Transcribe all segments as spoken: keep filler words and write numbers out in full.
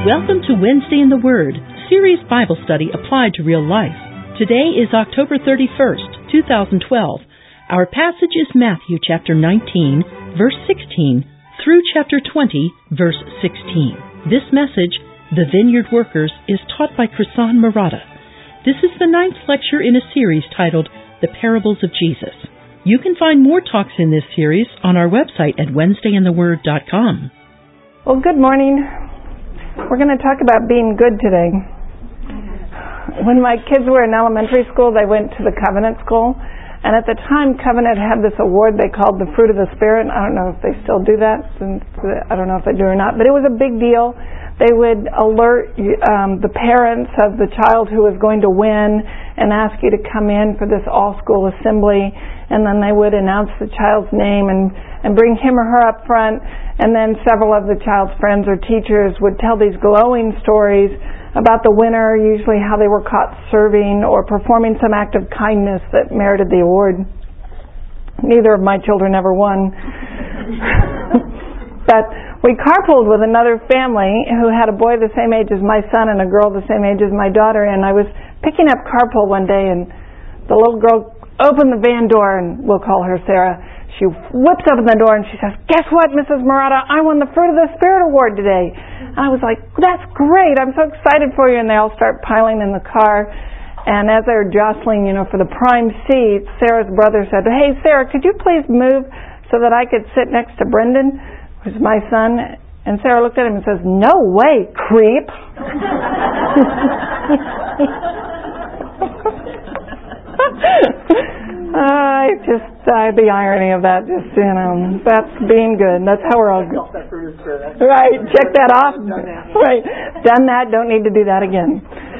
Welcome to Wednesday in the Word, series Bible study applied to real life. Today is October thirty-first, two thousand twelve. Our passage is Matthew chapter nineteen, verse sixteen, through chapter twenty, verse sixteen. This message, The Vineyard Workers, is taught by Krisan Murata. This is the ninth lecture in a series titled The Parables of Jesus. You can find more talks in this series on our website at wednesday in the word dot com. Well, good morning. We're going to talk about being good today. When my kids were in elementary school, they went to the Covenant School. And at the time, Covenant had this award they called the Fruit of the Spirit. I don't know if they still do that. I don't know if they do or not. But it was a big deal. They would alert um, the parents of the child who was going to win and ask you to come in for this all-school assembly. And then they would announce the child's name and, and bring him or her up front. And then several of the child's friends or teachers would tell these glowing stories about the winner, usually how they were caught serving or performing some act of kindness that merited the award. Neither of my children ever won. But we carpooled with another family who had a boy the same age as my son and a girl the same age as my daughter, and I was picking up carpool one day, and the little girl opened the van door, and we'll call her Sarah. She whips open the door and she says, "Guess what, Missus Murata? I won the Fruit of the Spirit Award today." And I was like, "That's great. I'm so excited for you." And they all start piling in the car. And as they were jostling, you know, for the prime seat, Sarah's brother said, "Hey, Sarah, could you please move so that I could sit next to Brendan, who's my son?" And Sarah looked at him and says, "No way, creep." I just, uh, the irony of that, just, you know, that's being good. That's how we're all good. Right, check that off. Right, done that, don't need to do that again.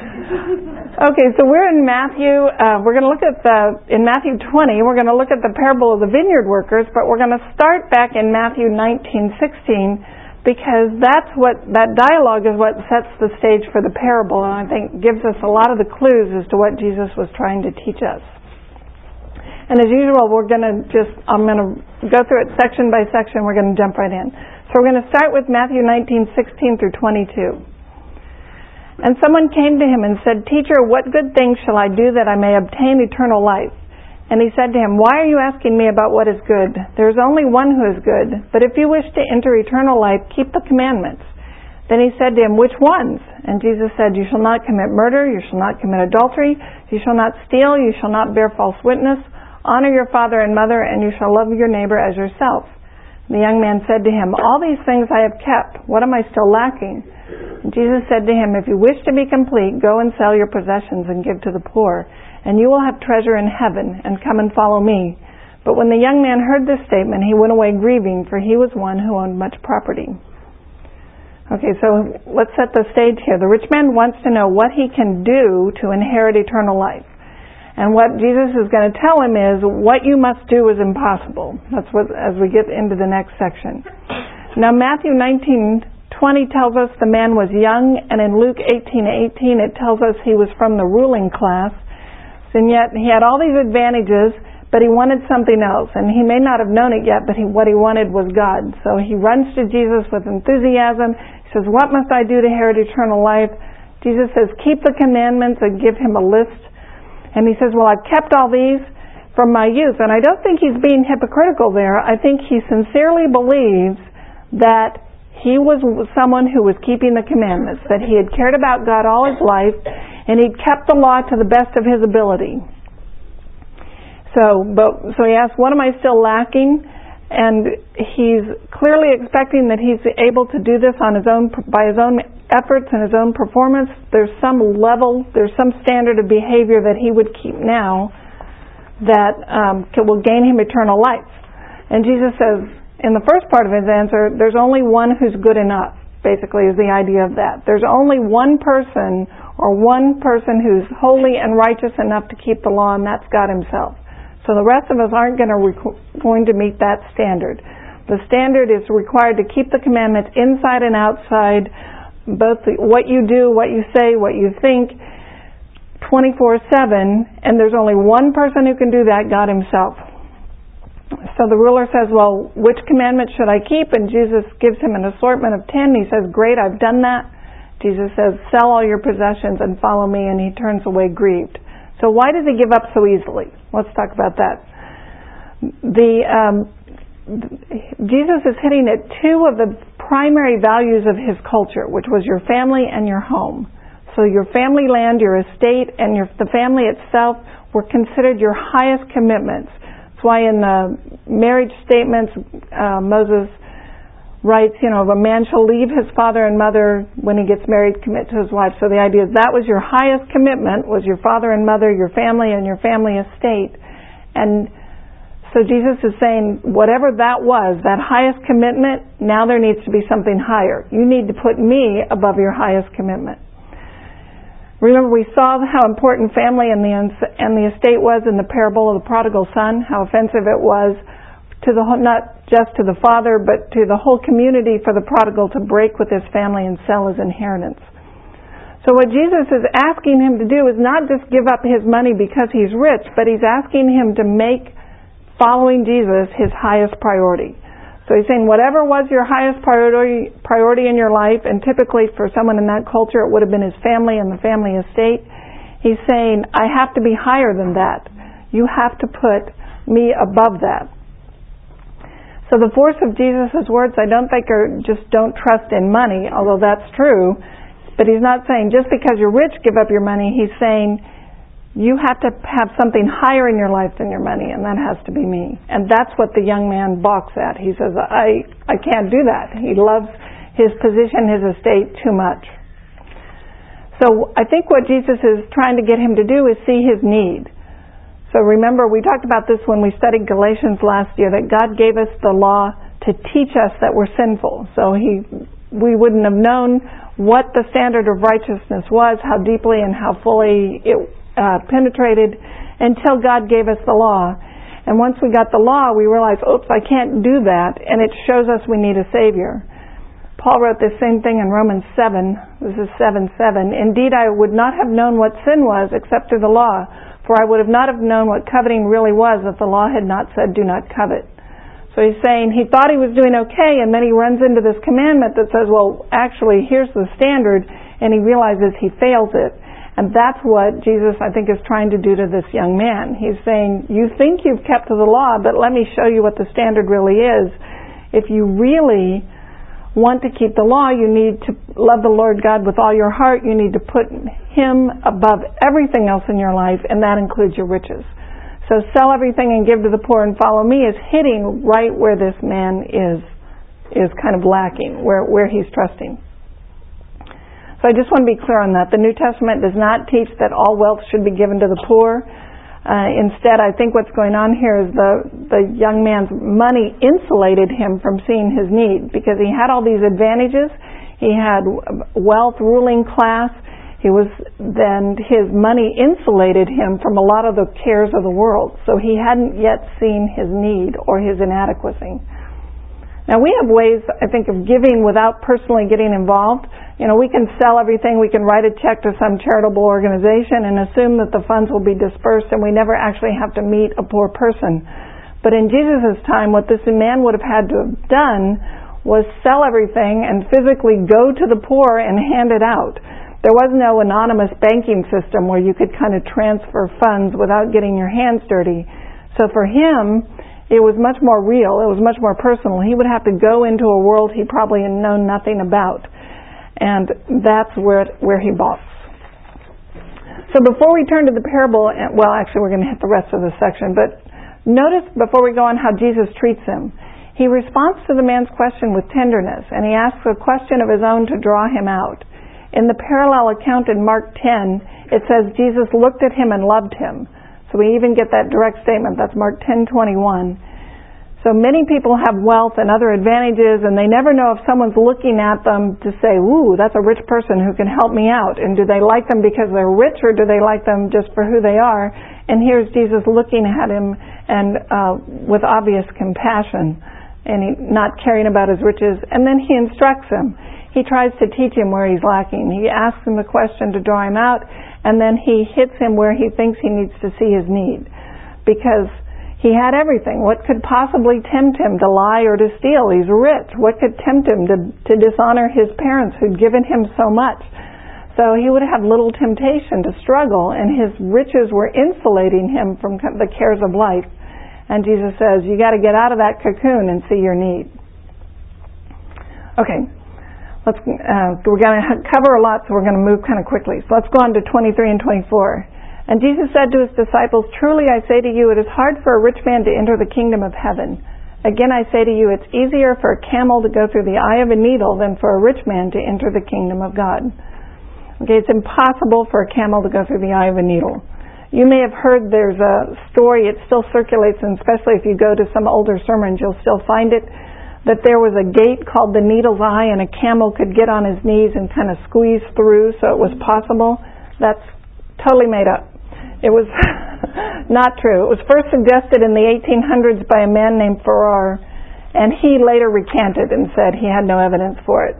Okay, so we're in Matthew, uh, we're going to look at the, in Matthew twenty, we're going to look at the parable of the vineyard workers, but we're going to start back in Matthew nineteen sixteen, because that's what, that dialogue is what sets the stage for the parable, and I think gives us a lot of the clues as to what Jesus was trying to teach us. And as usual, we're going to just, I'm going to go through it section by section. We're going to jump right in. So we're going to start with Matthew nineteen sixteen through twenty-two. And someone came to him and said, "Teacher, what good things shall I do that I may obtain eternal life?" And he said to him, "Why are you asking me about what is good? There is only one who is good. But if you wish to enter eternal life, keep the commandments." Then he said to him, "Which ones?" And Jesus said, "You shall not commit murder, you shall not commit adultery, you shall not steal, you shall not bear false witness, honor your father and mother, and you shall love your neighbor as yourself." The young man said to him, "All these things I have kept. What am I still lacking?" And Jesus said to him, "If you wish to be complete, go and sell your possessions and give to the poor, and you will have treasure in heaven, and come and follow me." But when the young man heard this statement, he went away grieving, for he was one who owned much property. Okay, so let's set the stage here. The rich man wants to know what he can do to inherit eternal life. And what Jesus is going to tell him is, what you must do is impossible. That's what, as we get into the next section. Now, Matthew nineteen twenty tells us the man was young, and in Luke eighteen eighteen it tells us he was from the ruling class. And yet he had all these advantages, but he wanted something else. And he may not have known it yet, but he, what he wanted was God. So he runs to Jesus with enthusiasm. He says, "What must I do to inherit eternal life?" Jesus says, "Keep the commandments," and give him a list. And he says, "Well, I've kept all these from my youth." And I don't think he's being hypocritical there. I think he sincerely believes that he was someone who was keeping the commandments, that he had cared about God all his life, and he'd kept the law to the best of his ability. So, but, so he asks, "What am I still lacking?" And he's clearly expecting that he's able to do this on his own, by his own efforts and his own performance. There's some level, there's some standard of behavior that he would keep now that um, will gain him eternal life. And Jesus says, in the first part of his answer, there's only one who's good enough, basically is the idea of that. There's only one person or one person who's holy and righteous enough to keep the law, and that's God himself. So the rest of us aren't going to, rec- going to meet that standard. The standard is required to keep the commandments inside and outside, both the, what you do, what you say, what you think, twenty-four seven, and there's only one person who can do that, God himself. So the ruler says, "Well, which commandment should I keep?" And Jesus gives him an assortment of ten. He says, "Great, I've done that." Jesus says, sell all your possessions and follow me, and he turns away grieved. So why does he give up so easily? Let's talk about that. The um, Jesus is hitting at two of the primary values of his culture, which was your family and your home. So your family land, your estate, and your, the family itself were considered your highest commitments. That's why in the marriage statements, uh, Moses writes, you know, a man shall leave his father and mother when he gets married, commit to his wife. So the idea is that was your highest commitment, was your father and mother, your family, and your family estate. And so Jesus is saying, whatever that was, that highest commitment, now there needs to be something higher. You need to put me above your highest commitment. Remember, we saw how important family and the and the estate was in the parable of the prodigal son, how offensive it was to the not just to the father, but to the whole community for the prodigal to break with his family and sell his inheritance. So what Jesus is asking him to do is not just give up his money because he's rich, but he's asking him to make following Jesus his highest priority. So he's saying whatever was your highest priority priority in your life, and typically for someone in that culture it would have been his family and the family estate, he's saying, I have to be higher than that. You have to put me above that. So the force of Jesus' words, I don't think are just don't trust in money, although that's true. But he's not saying just because you're rich, give up your money. He's saying you have to have something higher in your life than your money, and that has to be me. And that's what the young man balks at. He says, I, I can't do that. He loves his position, his estate too much. So I think what Jesus is trying to get him to do is see his need. So remember, we talked about this when we studied Galatians last year, that God gave us the law to teach us that we're sinful. So he, we wouldn't have known what the standard of righteousness was, how deeply and how fully it uh, penetrated, until God gave us the law. And once we got the law, we realized, oops, I can't do that, and it shows us we need a Savior. Paul wrote the same thing in Romans seven. This is seven seven. Indeed, I would not have known what sin was except through the law. For I would have not have known what coveting really was if the law had not said, do not covet. So he's saying he thought he was doing okay, and then he runs into this commandment that says, well, actually, here's the standard, and he realizes he fails it. And that's what Jesus, I think, is trying to do to this young man. He's saying, you think you've kept to the law, but let me show you what the standard really is. If you really want to keep the law, you need to love the Lord God with all your heart. You need to put him above everything else in your life, and that includes your riches. So sell everything and give to the poor and follow me is hitting right where this man is is kind of lacking, where, where he's trusting. So I just want to be clear on that. The New Testament does not teach that all wealth should be given to the poor. Uh, instead, I think what's going on here is the, the young man's money insulated him from seeing his need, because he had all these advantages. He had wealth, ruling class. He was then his money insulated him from a lot of the cares of the world. So he hadn't yet seen his need or his inadequacy. Now we have ways, I think, of giving without personally getting involved. You know, we can sell everything, we can write a check to some charitable organization and assume that the funds will be dispersed, and we never actually have to meet a poor person. But in Jesus' time, what this man would have had to have done was sell everything and physically go to the poor and hand it out. There was no anonymous banking system where you could kind of transfer funds without getting your hands dirty. So for him, it was much more real. It was much more personal. He would have to go into a world he probably had known nothing about. And that's where where he balks. So before we turn to the parable, well, actually we're going to hit the rest of the section, but notice before we go on how Jesus treats him. He responds to the man's question with tenderness, and he asks a question of his own to draw him out. In the parallel account in Mark ten, it says Jesus looked at him and loved him. So we even get that direct statement. That's Mark ten twenty-one. So many people have wealth and other advantages, and they never know if someone's looking at them to say, ooh, that's a rich person who can help me out. And do they like them because they're rich, or do they like them just for who they are? And here's Jesus looking at him and uh, with obvious compassion, and he, not caring about his riches. And then he instructs him. He tries to teach him where he's lacking. He asks him the question to draw him out, and then he hits him where he thinks he needs to see his need. Because he had everything. What could possibly tempt him to lie or to steal? He's rich. What could tempt him to, to dishonor his parents who'd given him so much? So he would have little temptation to struggle, and his riches were insulating him from the cares of life. And Jesus says, you got to get out of that cocoon and see your need. Okay, let's. Uh, we're going to cover a lot, so we're going to move kind of quickly. So let's go on to twenty-three and twenty-four. And Jesus said to his disciples, truly I say to you, it is hard for a rich man to enter the kingdom of heaven. Again I say to you, it's easier for a camel to go through the eye of a needle than for a rich man to enter the kingdom of God. Okay, it's impossible for a camel to go through the eye of a needle. You may have heard there's a story, it still circulates, and especially if you go to some older sermons, you'll still find it, that there was a gate called the Needle's Eye, and a camel could get on his knees and kind of squeeze through, so it was possible. That's totally made up. It was not true. It was first suggested in the eighteen hundreds by a man named Farrar, and he later recanted and said he had no evidence for it.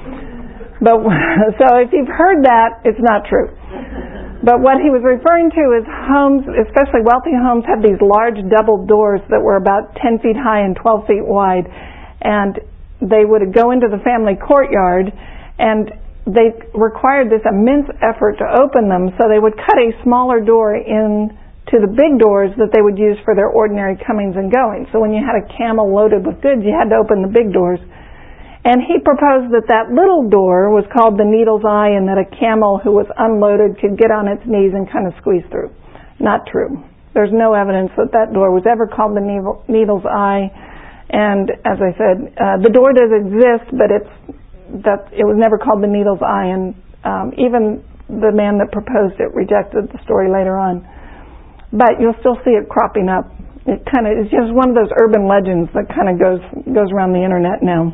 But so if you've heard that, it's not true. But what he was referring to is homes, especially wealthy homes, had these large double doors that were about ten feet high and twelve feet wide. And they would go into the family courtyard, and they required this immense effort to open them, so they would cut a smaller door in to the big doors that they would use for their ordinary comings and goings. So when you had a camel loaded with goods, you had to open the big doors. And he proposed that that little door was called the Needle's Eye, and that a camel who was unloaded could get on its knees and kind of squeeze through. Not true. There's no evidence that that door was ever called the Needle's Eye. And as I said, uh, the door does exist, but it's that it was never called the Needle's Eye. And um, even the man that proposed it rejected the story later on. But you'll still see it cropping up. It kind of it's just one of those urban legends that kind of goes goes around the internet now.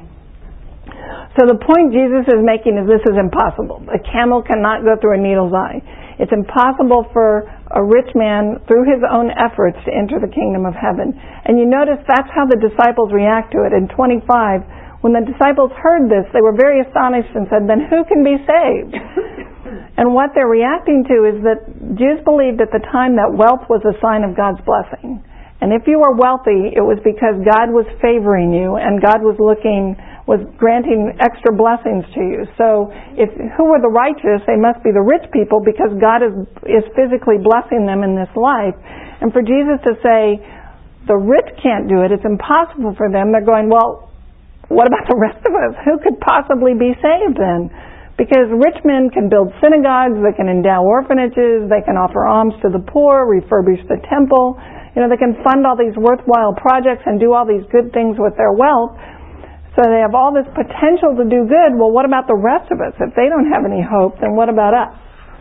So the point Jesus is making is this is impossible. A camel cannot go through a needle's eye. It's impossible for a rich man, through his own efforts, to enter the kingdom of heaven. And you notice that's how the disciples react to it. In twenty-five, when the disciples heard this, they were very astonished and said, then who can be saved? And what they're reacting to is that Jews believed at the time that wealth was a sign of God's blessing. And if you were wealthy, it was because God was favoring you and God was looking, was granting extra blessings to you. So if who were the righteous? They must be the rich people, because God is is physically blessing them in this life. And for Jesus to say, the rich can't do it, it's impossible for them, they're going, well, what about the rest of us? Who could possibly be saved then? Because rich men can build synagogues, they can endow orphanages, they can offer alms to the poor, refurbish the temple. You know, they can fund all these worthwhile projects and do all these good things with their wealth. So they have all this potential to do good. Well, what about the rest of us? If they don't have any hope, then what about us?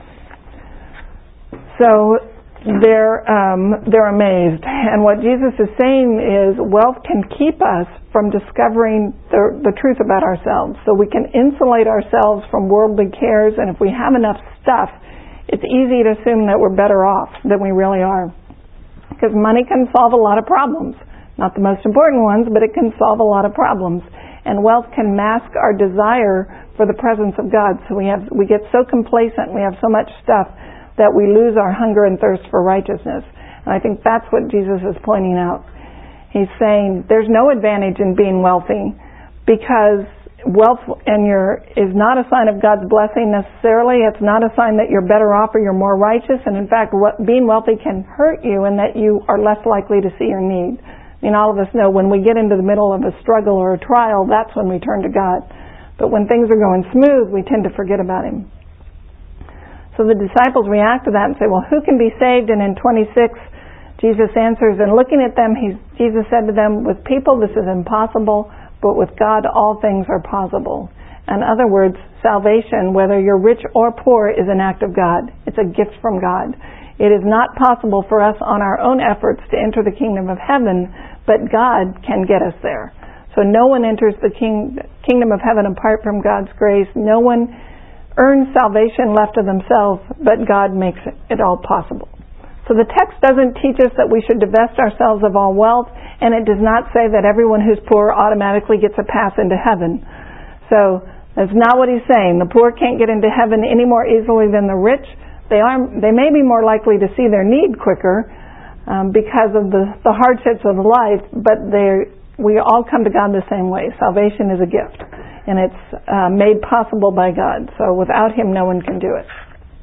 So they're um, they're amazed. And what Jesus is saying is wealth can keep us from discovering the, the truth about ourselves. So we can insulate ourselves from worldly cares, and if we have enough stuff, it's easy to assume that we're better off than we really are. Because money can solve a lot of problems. Not the most important ones, but it can solve a lot of problems. And wealth can mask our desire for the presence of God. So we have we get so complacent, we have so much stuff, that we lose our hunger and thirst for righteousness. And I think that's what Jesus is pointing out. He's saying there's no advantage in being wealthy, because wealth and your is not a sign of God's blessing necessarily. It's not a sign that you're better off or you're more righteous. And in fact, what, being wealthy can hurt you in that you are less likely to see your need. I mean, all of us know when we get into the middle of a struggle or a trial, that's when we turn to God. But when things are going smooth, we tend to forget about Him. So the disciples react to that and say, well, who can be saved? And in twenty-six, Jesus answers, and looking at them, he's, Jesus said to them, with people this is impossible, but with God all things are possible. In other words, salvation, whether you're rich or poor, is an act of God. It's a gift from God. It is not possible for us on our own efforts to enter the kingdom of heaven, but God can get us there. So no one enters the king, kingdom of heaven apart from God's grace. No one earns salvation left to themselves, but God makes it, it all possible. So the text doesn't teach us that we should divest ourselves of all wealth, and it does not say that everyone who's poor automatically gets a pass into heaven. So that's not what he's saying. The poor can't get into heaven any more easily than the rich. They are. They may be more likely to see their need quicker um, because of the, the hardships of life, but they we all come to God the same way. Salvation is a gift, and it's uh, made possible by God. So without Him, no one can do it.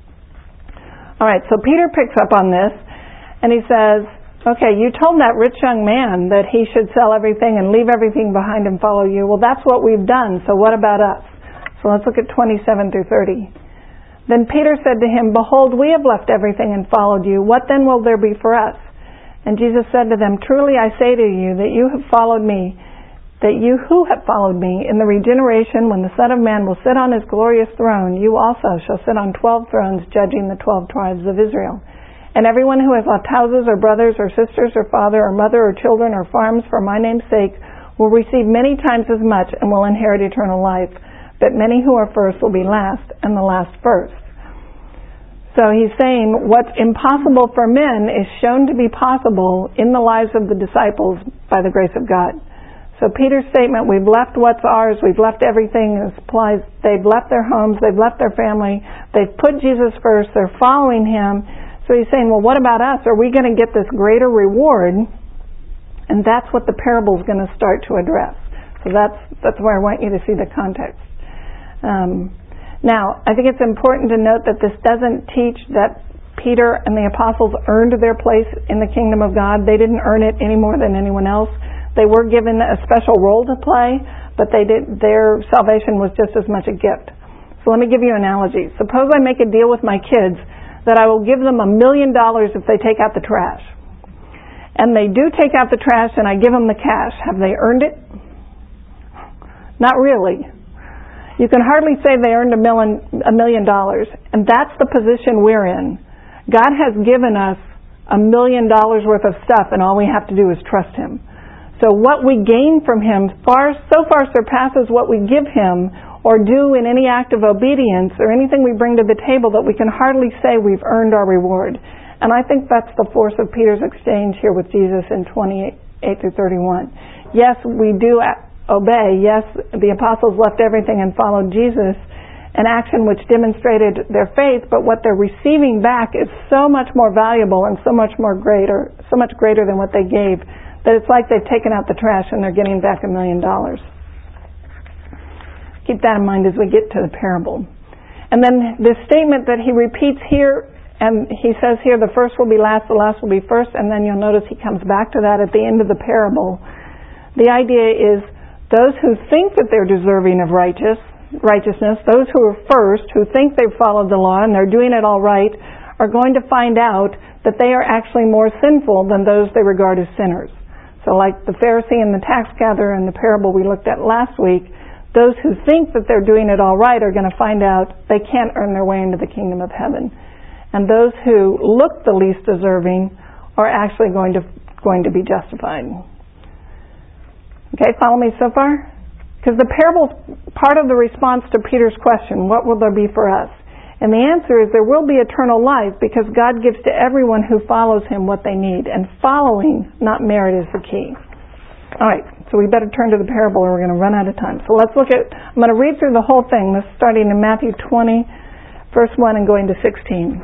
All right, so Peter picks up on this, and he says, okay, you told that rich young man that he should sell everything and leave everything behind and follow you. Well, that's what we've done, so what about us? So let's look at twenty-seven through thirty. Then Peter said to him, behold, we have left everything and followed you. What then will there be for us? And Jesus said to them, truly I say to you that you have followed me, that you who have followed me, in the regeneration when the Son of Man will sit on His glorious throne, you also shall sit on twelve thrones, judging the twelve tribes of Israel. And everyone who has left houses or brothers or sisters or father or mother or children or farms for my name's sake will receive many times as much and will inherit eternal life. But many who are first will be last, and the last first. So he's saying what's impossible for men is shown to be possible in the lives of the disciples by the grace of God. So Peter's statement, we've left what's ours, we've left everything, applies, they've left their homes, they've left their family, they've put Jesus first, they're following Him. So he's saying, well, what about us? Are we going to get this greater reward? And that's what the parable is going to start to address. So that's that's where I want you to see the context. Um, now, I think it's important to note that this doesn't teach that Peter and the apostles earned their place in the kingdom of God. They didn't earn it any more than anyone else. They were given a special role to play, but they did, their salvation was just as much a gift. So let me give you an analogy. Suppose I make a deal with my kids that I will give them a million dollars if they take out the trash. And they do take out the trash and I give them the cash. Have they earned it? Not really. You can hardly say they earned a million, a million dollars. And that's the position we're in. God has given us a million dollars worth of stuff and all we have to do is trust Him. So what we gain from Him far, so far surpasses what we give Him or do in any act of obedience or anything we bring to the table that we can hardly say we've earned our reward. And I think that's the force of Peter's exchange here with Jesus in twenty-eight through thirty-one. Yes, we do obey. Yes, the apostles left everything and followed Jesus, an action which demonstrated their faith, but what they're receiving back is so much more valuable and so much more greater, so much greater than what they gave, that it's like they've taken out the trash and they're getting back a million dollars. Keep that in mind as we get to the parable. And then this statement that he repeats here, and he says here, the first will be last, the last will be first, and then you'll notice he comes back to that at the end of the parable. The idea is those who think that they're deserving of righteous, righteousness, those who are first, who think they've followed the law and they're doing it all right, are going to find out that they are actually more sinful than those they regard as sinners. So like the Pharisee and the tax gatherer in the parable we looked at last week, those who think that they're doing it all right are going to find out they can't earn their way into the kingdom of heaven. And those who look the least deserving are actually going to going to be justified. Okay, follow me so far? Because the parable's part of the response to Peter's question, what will there be for us? And the answer is there will be eternal life because God gives to everyone who follows Him what they need. And following, not merit, is the key. All right, so we better turn to the parable or we're going to run out of time. So let's look at, I'm going to read through the whole thing. This is starting in Matthew twenty, verse one and going to sixteen.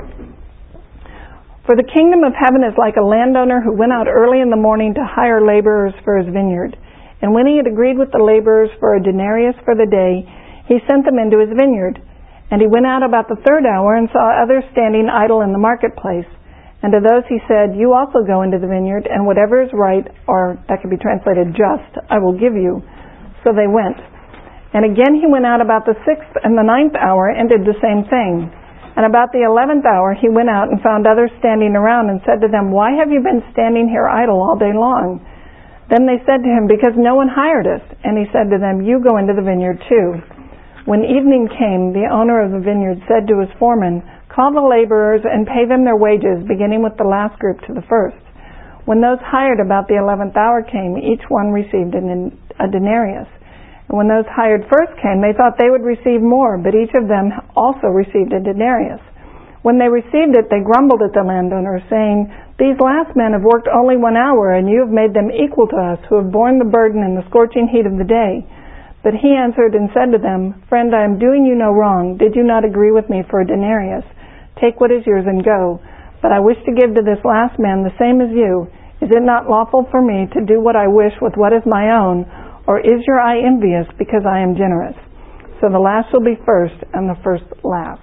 For the kingdom of heaven is like a landowner who went out early in the morning to hire laborers for his vineyard. And when he had agreed with the laborers for a denarius for the day, he sent them into his vineyard. And he went out about the third hour and saw others standing idle in the marketplace. And to those he said, you also go into the vineyard, and whatever is right, or that could be translated just, I will give you. So they went. And again he went out about the sixth and the ninth hour and did the same thing. And about the eleventh hour he went out and found others standing around and said to them, why have you been standing here idle all day long? Then they said to him, because no one hired us. And he said to them, you go into the vineyard too. When evening came, the owner of the vineyard said to his foreman, call the laborers and pay them their wages, beginning with the last group to the first. When those hired about the eleventh hour came, each one received an, a denarius. And when those hired first came, they thought they would receive more, but each of them also received a denarius. When they received it, they grumbled at the landowner, saying, these last men have worked only one hour, and you have made them equal to us, who have borne the burden in the scorching heat of the day. But he answered and said to them, friend, I am doing you no wrong. Did you not agree with me for a denarius? Take what is yours and go. But I wish to give to this last man the same as you. Is it not lawful for me to do what I wish with what is my own? Or is your eye envious because I am generous? So the last shall be first, and the first last.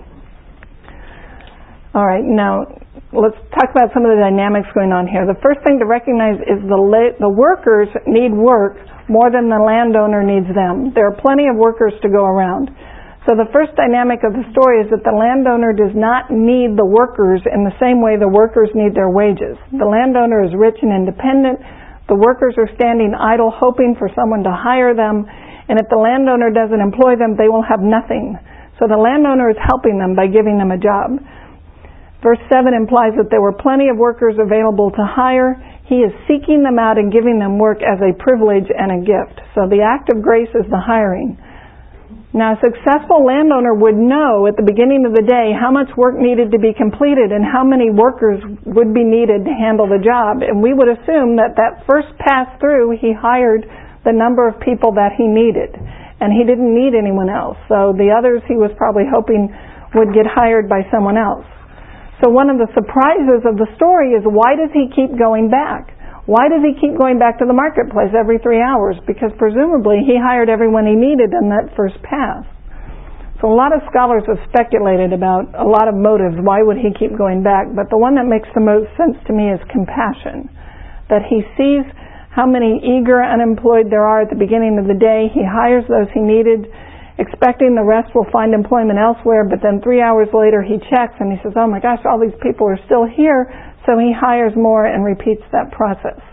All right, now let's talk about some of the dynamics going on here. The first thing to recognize is the la- the workers need work more than the landowner needs them. There are plenty of workers to go around. So the first dynamic of the story is that the landowner does not need the workers in the same way the workers need their wages. The landowner is rich and independent. The workers are standing idle hoping for someone to hire them. And if the landowner doesn't employ them, they will have nothing. So the landowner is helping them by giving them a job. Verse seven implies that there were plenty of workers available to hire. He is seeking them out and giving them work as a privilege and a gift. So the act of grace is the hiring. Now, a successful landowner would know at the beginning of the day how much work needed to be completed and how many workers would be needed to handle the job. And we would assume that that first pass through, he hired the number of people that he needed. And he didn't need anyone else. So the others he was probably hoping would get hired by someone else. So one of the surprises of the story is, why does he keep going back? Why does he keep going back to the marketplace every three hours? Because presumably he hired everyone he needed in that first pass. So a lot of scholars have speculated about a lot of motives. Why would he keep going back? But the one that makes the most sense to me is compassion. That he sees how many eager unemployed there are at the beginning of the day. He hires those he needed, expecting the rest will find employment elsewhere, but then three hours later he checks and he says, oh my gosh, all these people are still here. So he hires more and repeats that process.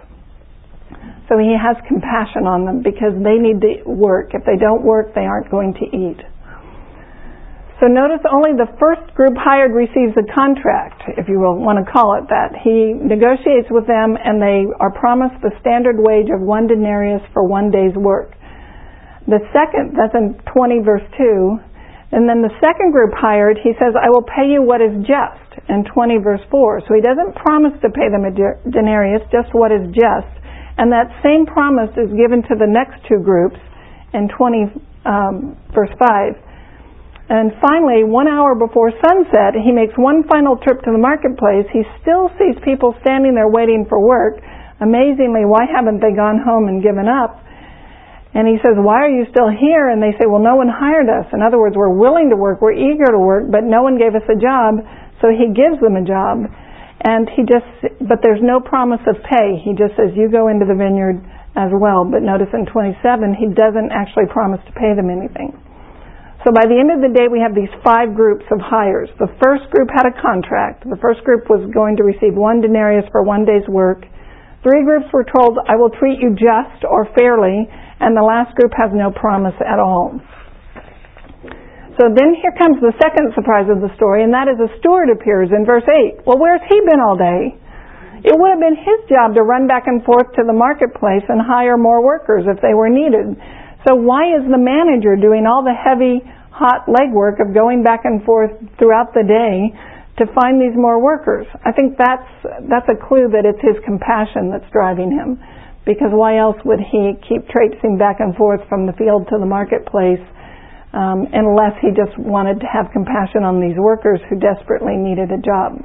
So he has compassion on them because they need to work. If they don't work, they aren't going to eat. So notice only the first group hired receives a contract, if you will want to call it that. He negotiates with them and they are promised the standard wage of one denarius for one day's work. The second, that's in twenty verse two, and then the second group hired, he says, I will pay you what is just, in twenty verse four. So he doesn't promise to pay them a denarius, just what is just. And that same promise is given to the next two groups in twenty um, verse five. And finally, one hour before sunset, he makes one final trip to the marketplace. He still sees people standing there waiting for work. Amazingly, why haven't they gone home and given up? And he says, why are you still here? And they say, well, no one hired us. In other words, we're willing to work, we're eager to work, but no one gave us a job. So he gives them a job. And he just, but there's no promise of pay. He just says, you go into the vineyard as well. But notice in twenty-seven, he doesn't actually promise to pay them anything. So by the end of the day, we have these five groups of hires. The first group had a contract. The first group was going to receive one denarius for one day's work. Three groups were told, I will treat you just or fairly. And the last group has no promise at all. So then here comes the second surprise of the story, and that is a steward appears in verse eight. Well, where's he been all day? It would have been his job to run back and forth to the marketplace and hire more workers if they were needed. So why is the manager doing all the heavy, hot legwork of going back and forth throughout the day to find these more workers? I think that's that's a clue that it's his compassion that's driving him. Because why else would he keep traipsing back and forth from the field to the marketplace um, unless he just wanted to have compassion on these workers who desperately needed a job?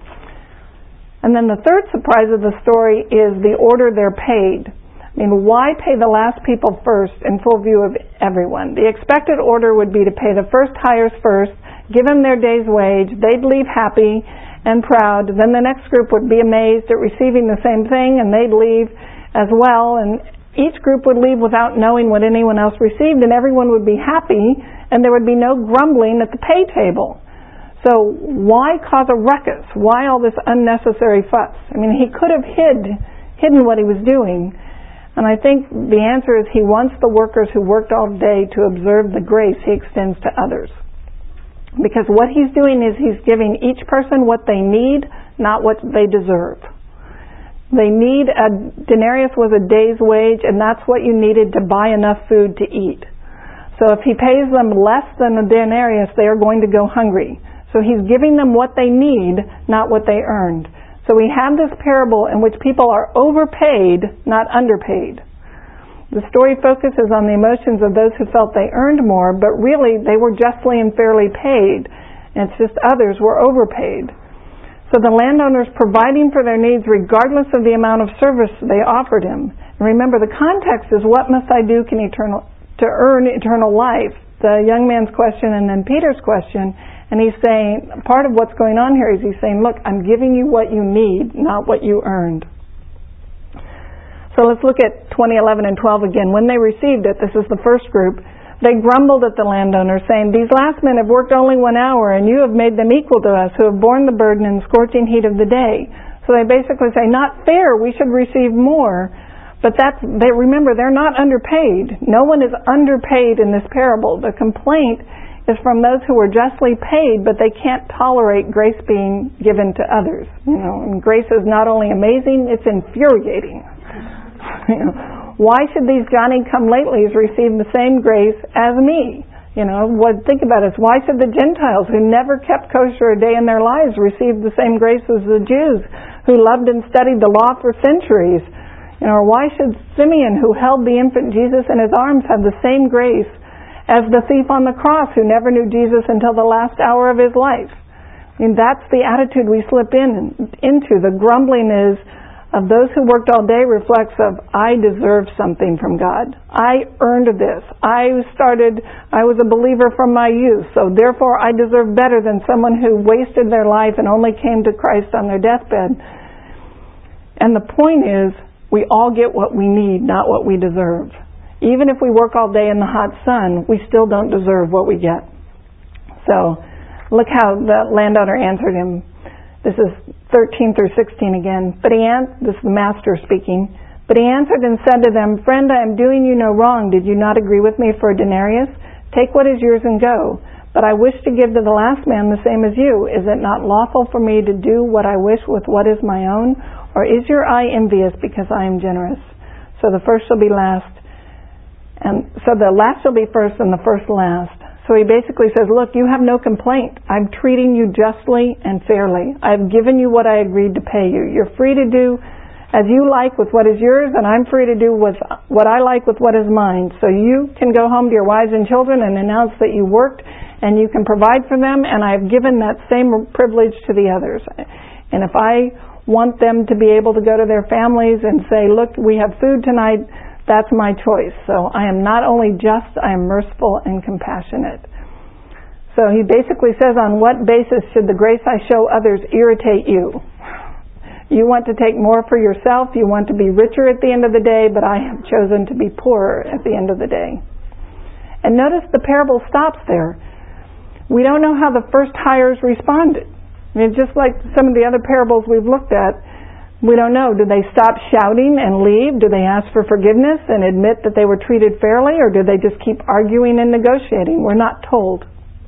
And then the third surprise of the story is the order they're paid. I mean, why pay the last people first in full view of everyone? The expected order would be to pay the first hires first, give them their day's wage, they'd leave happy and proud, then the next group would be amazed at receiving the same thing and they'd leave as well, and each group would leave without knowing what anyone else received, and everyone would be happy, and there would be no grumbling at the pay table. So why cause a ruckus? Why all this unnecessary fuss? I mean, he could have hid, hidden what he was doing, and I think the answer is he wants the workers who worked all day to observe the grace he extends to others. Because what he's doing is he's giving each person what they need, not what they deserve. They need, a denarius was a day's wage, and that's what you needed to buy enough food to eat. So if he pays them less than a denarius, they are going to go hungry. So he's giving them what they need, not what they earned. So we have this parable in which people are overpaid, not underpaid. The story focuses on the emotions of those who felt they earned more, but really they were justly and fairly paid. And it's just others were overpaid. So the landowner's providing for their needs regardless of the amount of service they offered him. And remember, the context is, what must I do can eternal, to earn eternal life? The young man's question and then Peter's question. And he's saying, part of what's going on here is he's saying, look, I'm giving you what you need, not what you earned. So let's look at twenty eleven and twelve again. When they received it, this is the first group, they grumbled at the landowner, saying, these last men have worked only one hour, and you have made them equal to us, who have borne the burden and scorching heat of the day. So they basically say, not fair, we should receive more. But that's, they remember, they're not underpaid. No one is underpaid in this parable. The complaint is from those who were justly paid, but they can't tolerate grace being given to others. You know, and grace is not only amazing, it's infuriating. You know, why should these Johnny-come-latelys receive the same grace as me? You know, what, think about it. Why should the Gentiles who never kept kosher a day in their lives receive the same grace as the Jews who loved and studied the law for centuries? You know, or why should Simeon, who held the infant Jesus in his arms, have the same grace as the thief on the cross who never knew Jesus until the last hour of his life? I mean, that's the attitude we slip in into. The grumbling is of those who worked all day reflects of, I deserve something from God. I earned this. I started, I was a believer from my youth, so therefore I deserve better than someone who wasted their life and only came to Christ on their deathbed. And the point is, we all get what we need, not what we deserve. Even if we work all day in the hot sun, we still don't deserve what we get. So, look how the landowner answered him. This is thirteen through sixteen again. But he an- this is the master speaking. But he answered and said to them, friend, I am doing you no wrong. Did you not agree with me for a denarius? Take what is yours and go. But I wish to give to the last man the same as you. Is it not lawful for me to do what I wish with what is my own? Or is your eye envious because I am generous? So the first shall be last, and so the last shall be first and the first last. So he basically says, look, you have no complaint. I'm treating you justly and fairly. I've given you what I agreed to pay you. You're free to do as you like with what is yours, and I'm free to do with what I like with what is mine. So you can go home to your wives and children and announce that you worked and you can provide for them, and I've given that same privilege to the others. And if I want them to be able to go to their families and say, look, we have food tonight, that's my choice. So I am not only just, I am merciful and compassionate. So he basically says, on what basis should the grace I show others irritate you? You want to take more for yourself, you want to be richer at the end of the day, but I have chosen to be poorer at the end of the day. And notice the parable stops there. We don't know how the first hires responded. I mean, just like some of the other parables we've looked at, we don't know. Did they stop shouting and leave? Did they ask for forgiveness and admit that they were treated fairly? Or did they just keep arguing and negotiating? We're not told.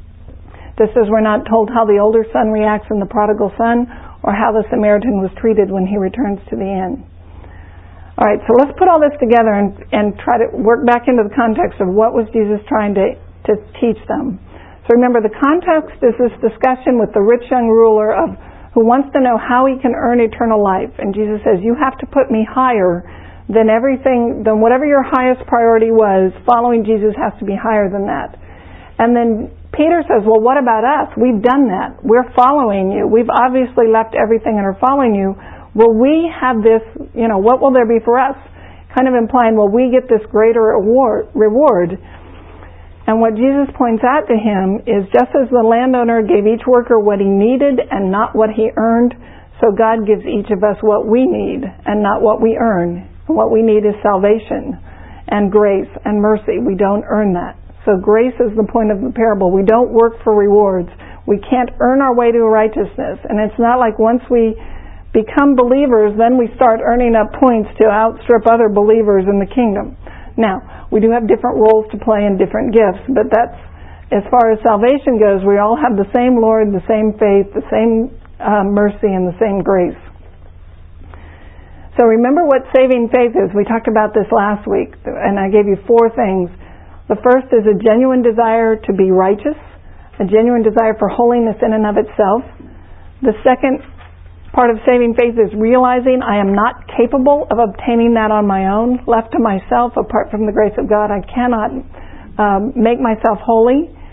Just as we're not told how the older son reacts in the prodigal son, or how the Samaritan was treated when he returns to the inn. All right, so let's put all this together and, and try to work back into the context of what was Jesus trying to, to teach them. So remember, the context is this discussion with the rich young ruler of who wants to know how he can earn eternal life. And Jesus says, you have to put me higher than everything, than whatever your highest priority was. Following Jesus has to be higher than that. And then Peter says, well, what about us? We've done that. We're following you. We've obviously left everything and are following you. Will we have this, you know, what will there be for us? Kind of implying, will we get this greater award, reward? And what Jesus points out to him is, just as the landowner gave each worker what he needed and not what he earned, so God gives each of us what we need and not what we earn. And what we need is salvation and grace and mercy. We don't earn that. So grace is the point of the parable. We don't work for rewards. We can't earn our way to righteousness. And it's not like once we become believers, then we start earning up points to outstrip other believers in the kingdom. Now, we do have different roles to play and different gifts, but that's, as far as salvation goes, we all have the same Lord, the same faith, the same uh, mercy, and the same grace. So remember what saving faith is. We talked about this last week, and I gave you four things. The first is a genuine desire to be righteous, a genuine desire for holiness in and of itself. The second part of saving faith is realizing I am not capable of obtaining that on my own. Left to myself, apart from the grace of God, I cannot um, make myself holy.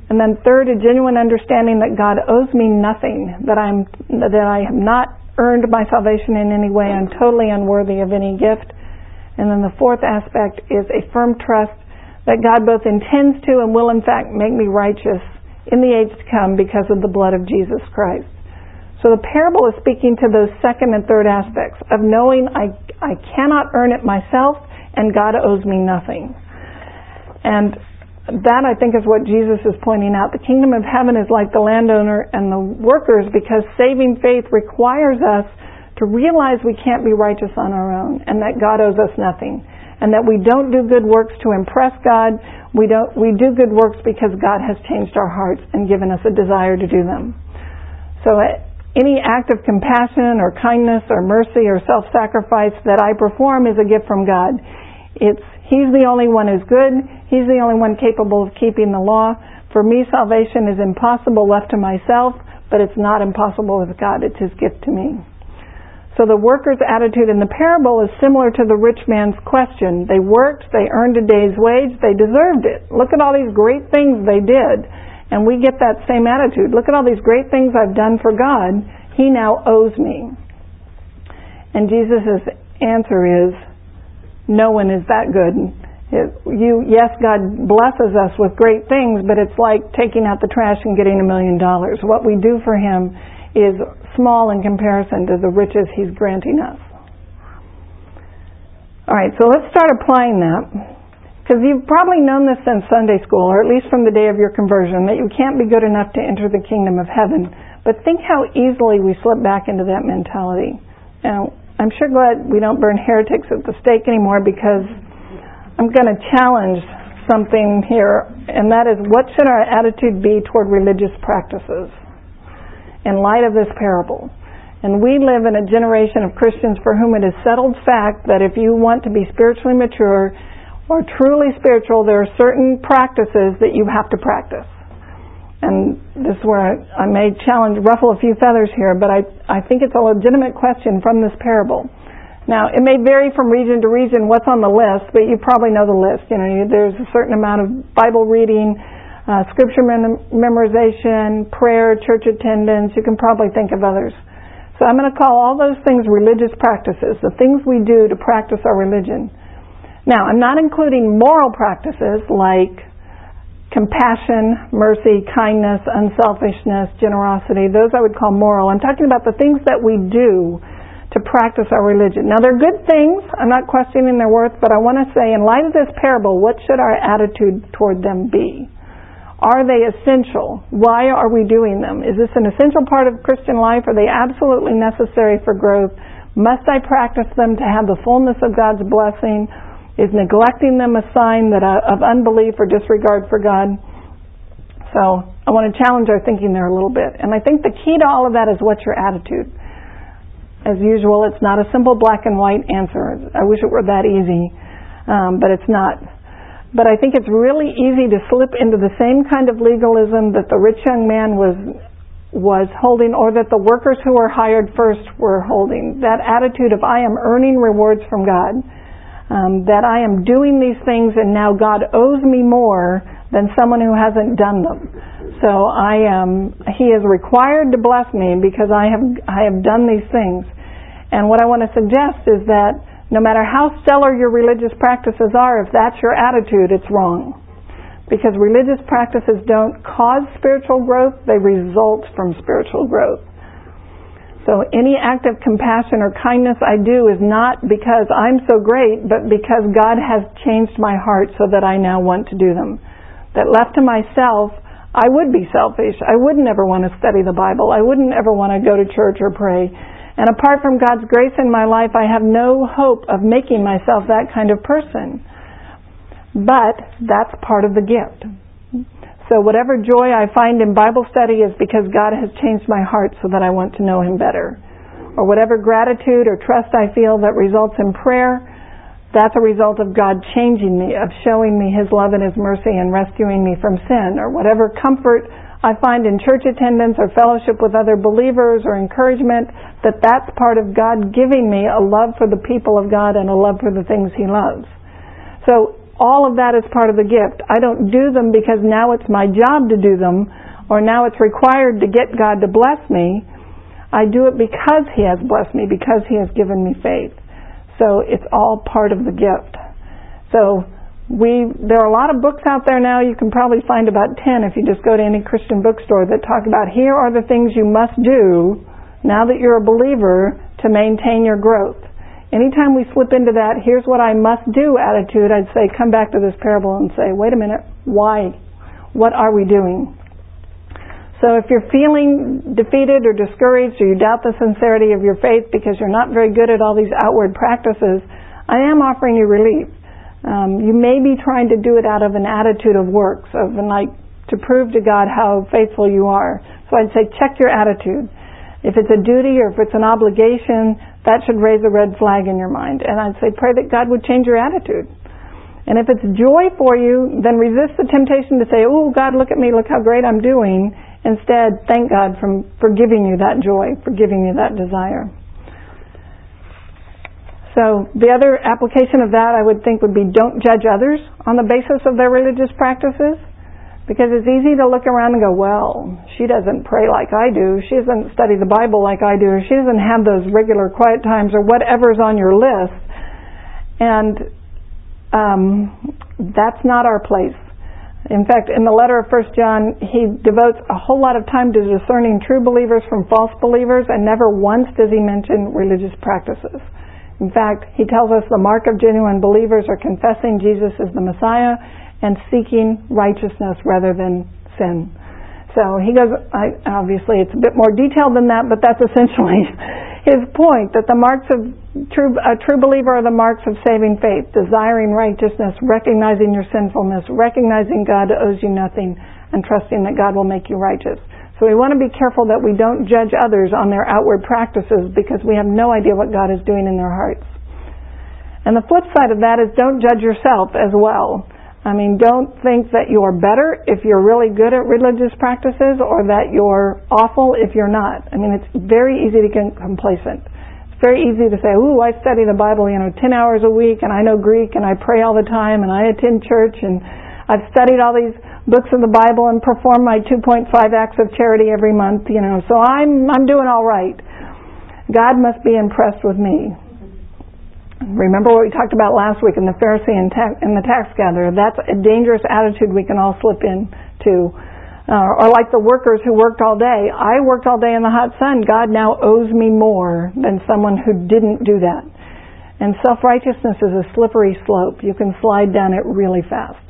And then third, a genuine understanding that God owes me nothing, that I'm that I have not earned my salvation in any way. I'm totally unworthy of any gift. And then the fourth aspect is a firm trust that God both intends to and will in fact make me righteous in the age to come because of the blood of Jesus Christ. So the parable is speaking to those second and third aspects of knowing I, I cannot earn it myself and God owes me nothing. And that, I think, is what Jesus is pointing out. The kingdom of heaven is like the landowner and the workers because saving faith requires us to realize we can't be righteous on our own and that God owes us nothing. And that we don't do good works to impress God. We don't. We do good works because God has changed our hearts and given us a desire to do them. So uh, any act of compassion or kindness or mercy or self-sacrifice that I perform is a gift from God. It's He's the only one who's good. He's the only one capable of keeping the law. For me, salvation is impossible left to myself, but it's not impossible with God. It's His gift to me. So the worker's attitude in the parable is similar to the rich man's question. They worked, they earned a day's wage, they deserved it. Look at all these great things they did. And we get that same attitude. Look at all these great things I've done for God. He now owes me. And Jesus' answer is, no one is that good. It, you, yes, God blesses us with great things, but it's like taking out the trash and getting a million dollars. What we do for Him is small in comparison to the riches He's granting us. All right, so let's start applying that. Because you've probably known this since Sunday school, or at least from the day of your conversion, that you can't be good enough to enter the kingdom of heaven. But think how easily we slip back into that mentality. Now, I'm sure glad we don't burn heretics at the stake anymore, because I'm going to challenge something here, and that is, what should our attitude be toward religious practices in light of this parable? And we live in a generation of Christians for whom it is settled fact that if you want to be spiritually mature or truly spiritual, there are certain practices that you have to practice. And this is where I, I may challenge, ruffle a few feathers here, but I, I think it's a legitimate question from this parable. Now, it may vary from region to region what's on the list, but you probably know the list. You know, you, there's a certain amount of Bible reading, uh, scripture mem- memorization, prayer, church attendance. You can probably think of others. So I'm going to call all those things religious practices, the things we do to practice our religion. Now, I'm not including moral practices like compassion, mercy, kindness, unselfishness, generosity. Those I would call moral. I'm talking about the things that we do to practice our religion. Now, they're good things. I'm not questioning their worth, but I want to say, in light of this parable, what should our attitude toward them be? Are they essential? Why are we doing them? Is this an essential part of Christian life? Are they absolutely necessary for growth? Must I practice them to have the fullness of God's blessing? Is neglecting them a sign that uh, of unbelief or disregard for God? So I want to challenge our thinking there a little bit. And I think the key to all of that is, what's your attitude? As usual, it's not a simple black and white answer. I wish it were that easy, um, but it's not. But I think it's really easy to slip into the same kind of legalism that the rich young man was was holding, or that the workers who were hired first were holding. That attitude of, I am earning rewards from God. Um, that I am doing these things and now God owes me more than someone who hasn't done them. So I am, He is required to bless me because I have I have done these things. And what I want to suggest is that no matter how stellar your religious practices are, if that's your attitude, it's wrong. Because religious practices don't cause spiritual growth, they result from spiritual growth. So any act of compassion or kindness I do is not because I'm so great, but because God has changed my heart so that I now want to do them. That left to myself, I would be selfish. I wouldn't ever want to study the Bible. I wouldn't ever want to go to church or pray. And apart from God's grace in my life, I have no hope of making myself that kind of person. But that's part of the gift. So whatever joy I find in Bible study is because God has changed my heart so that I want to know Him better. Or whatever gratitude or trust I feel that results in prayer, that's a result of God changing me, of showing me His love and His mercy and rescuing me from sin. Or whatever comfort I find in church attendance or fellowship with other believers or encouragement, that that's part of God giving me a love for the people of God and a love for the things He loves. So all of that is part of the gift. I don't do them because now it's my job to do them, or now it's required to get God to bless me. I do it because He has blessed me, because He has given me faith. So it's all part of the gift. So we there are a lot of books out there now. You can probably find about ten if you just go to any Christian bookstore that talk about here are the things you must do now that you're a believer to maintain your growth. Anytime we slip into that, here's what I must do attitude, I'd say come back to this parable and say, wait a minute, why? What are we doing? So if you're feeling defeated or discouraged or you doubt the sincerity of your faith because you're not very good at all these outward practices, I am offering you relief. Um, you may be trying to do it out of an attitude of works, of like to prove to God how faithful you are. So I'd say check your attitude. If it's a duty or if it's an obligation, that should raise a red flag in your mind. And I'd say pray that God would change your attitude. And if it's joy for you, then resist the temptation to say, oh, God, look at me, look how great I'm doing. Instead, thank God for, for giving you that joy, for giving you that desire. So the other application of that I would think would be don't judge others on the basis of their religious practices. Because it's easy to look around and go, well, she doesn't pray like I do. She doesn't study the Bible like I do. Or she doesn't have those regular quiet times or whatever's on your list. And um, that's not our place. In fact, in the letter of First John, he devotes a whole lot of time to discerning true believers from false believers, and never once does he mention religious practices. In fact, he tells us the mark of genuine believers are confessing Jesus is the Messiah and seeking righteousness rather than sin. So he goes, I, obviously it's a bit more detailed than that, but that's essentially his point, that the marks of true, a true believer are the marks of saving faith, desiring righteousness, recognizing your sinfulness, recognizing God owes you nothing, and trusting that God will make you righteous. So we want to be careful that we don't judge others on their outward practices because we have no idea what God is doing in their hearts. And the flip side of that is don't judge yourself as well. I mean, don't think that you're better if you're really good at religious practices or that you're awful if you're not. I mean, it's very easy to get complacent. It's very easy to say, ooh, I study the Bible, you know, ten hours a week, and I know Greek, and I pray all the time, and I attend church, and I've studied all these books of the Bible and perform my two point five acts of charity every month, you know, so I'm I'm doing all right. God must be impressed with me. Remember what we talked about last week in the Pharisee and, ta- and the tax gatherer. That's a dangerous attitude we can all slip into. Uh, or like the workers who worked all day. I worked all day in the hot sun. God now owes me more than someone who didn't do that. And self-righteousness is a slippery slope. You can slide down it really fast.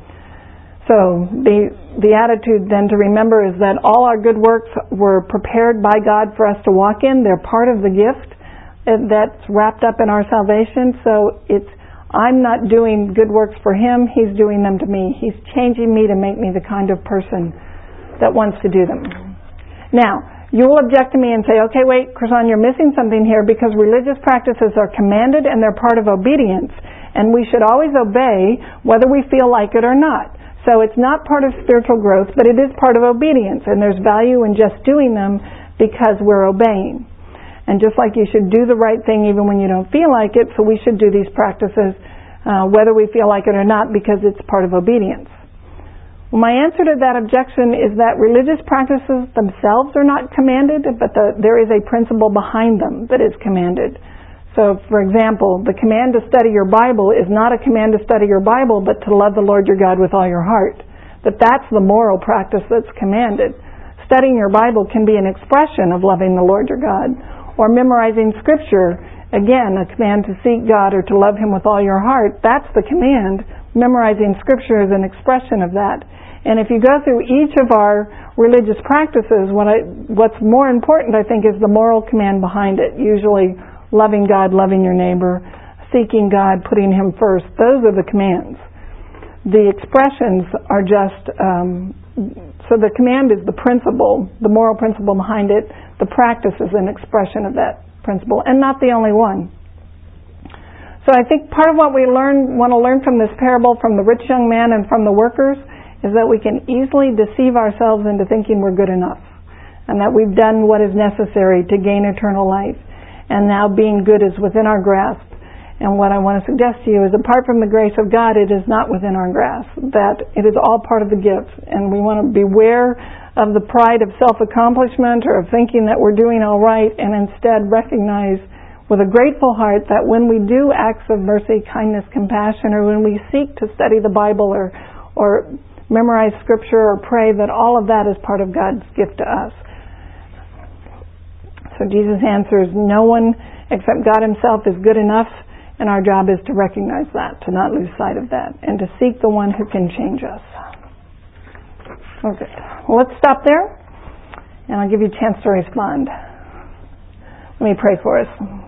So the the attitude then to remember is that all our good works were prepared by God for us to walk in. They're part of the gift that's wrapped up in our salvation. So it's I'm not doing good works for Him, He's doing them to me. He's changing me to make me the kind of person that wants to do them. Now, you will object to me and say, okay, wait, Chrisan, you're missing something here, because religious practices are commanded and they're part of obedience, and we should always obey whether we feel like it or not. So it's not part of spiritual growth, but it is part of obedience, and there's value in just doing them because we're obeying. And just like you should do the right thing even when you don't feel like it, so we should do these practices uh, whether we feel like it or not, because it's part of obedience. Well, my answer to that objection is that religious practices themselves are not commanded, but the, there is a principle behind them that is commanded. So, for example, the command to study your Bible is not a command to study your Bible, but to love the Lord your God with all your heart. That that's the moral practice that's commanded. Studying your Bible can be an expression of loving the Lord your God. Or memorizing Scripture, again, a command to seek God or to love Him with all your heart. That's the command. Memorizing Scripture is an expression of that. And if you go through each of our religious practices, what I, what's more important, I think, is the moral command behind it. Usually loving God, loving your neighbor, seeking God, putting Him first. Those are the commands. The expressions are just, um, so the command is the principle, the moral principle behind it. The practice is an expression of that principle, and not the only one. So I think part of what we learn, want to learn from this parable, from the rich young man and from the workers, is that we can easily deceive ourselves into thinking we're good enough, and that we've done what is necessary to gain eternal life, and now being good is within our grasp, And what I want to suggest to you is, apart from the grace of God, it is not within our grasp. That it is all part of the gift. And we want to beware of the pride of self-accomplishment or of thinking that we're doing all right, and instead recognize with a grateful heart that when we do acts of mercy, kindness, compassion, or when we seek to study the Bible or, or memorize Scripture or pray, that all of that is part of God's gift to us. So Jesus answers, no one except God Himself is good enough. And our job is to recognize that, to not lose sight of that, and to seek the one who can change us. Okay. Well, let's stop there, and I'll give you a chance to respond. Let me pray for us.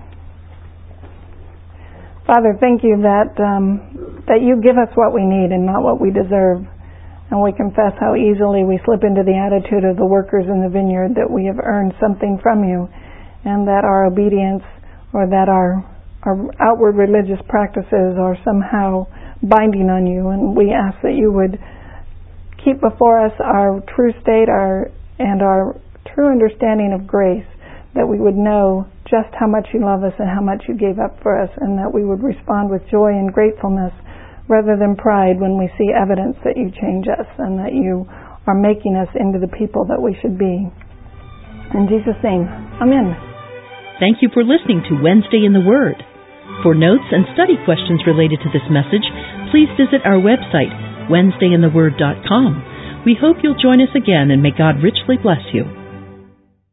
Father, thank you that um, that you give us what we need and not what we deserve. And we confess how easily we slip into the attitude of the workers in the vineyard, that we have earned something from you, and that our obedience or that our Our outward religious practices are somehow binding on you, and we ask that you would keep before us our true state our and our true understanding of grace, that we would know just how much you love us and how much you gave up for us, and that we would respond with joy and gratefulness rather than pride when we see evidence that you change us and that you are making us into the people that we should be. In Jesus' name, amen. Thank you for listening to Wednesday in the Word. For notes and study questions related to this message, please visit our website, wednesday in the word dot com. We hope you'll join us again, and may God richly bless you.